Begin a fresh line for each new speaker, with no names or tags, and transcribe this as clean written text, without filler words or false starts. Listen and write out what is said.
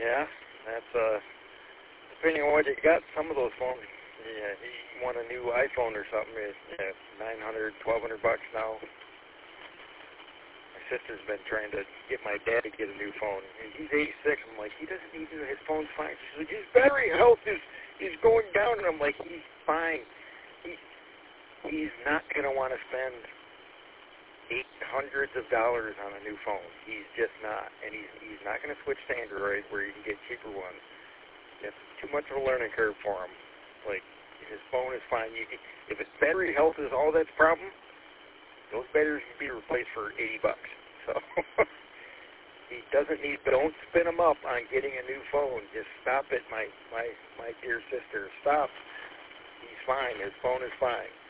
Yeah, that's depending on what you got. Some of those phones, yeah, he want a new iPhone or something. It's $900, $1,200 now. My sister's been trying to get my dad to get a new phone. He's 86. I'm like, he doesn't need it. His phone's fine. She's like, his battery health is going down. And I'm like, he's fine. He's not going to want to spend $800s on a new phone. He's just not. And he's not going to switch to Android where you can get cheaper ones. It's too much of a learning curve for him. Like, his phone is fine. If his battery health is all that's problem, those batteries can be replaced for $80. So he doesn't need. Don't spin him up on getting a new phone. Just stop it, my dear sister. Stop. He's fine. His phone is fine.